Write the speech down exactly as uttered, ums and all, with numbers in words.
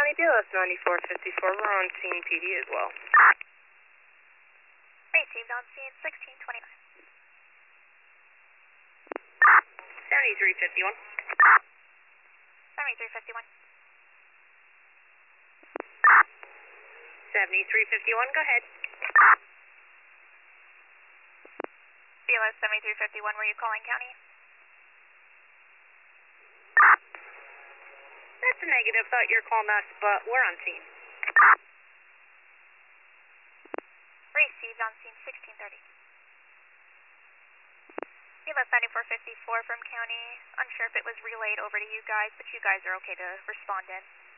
County, D L S ninety-four fifty-four, we're on scene P D as well. Received on scene sixteen twenty-nine. seventy-three fifty-one. seventy-three fifty-one. seventy-three fifty-one, go ahead. D L S seventy-three fifty-one, were you calling county? That's a negative, thought you were calling us, but we're on scene. Received on scene sixteen thirty. D L S ninety-four fifty-four from county. Unsure if it was relayed over to you guys, but you guys are okay to respond in.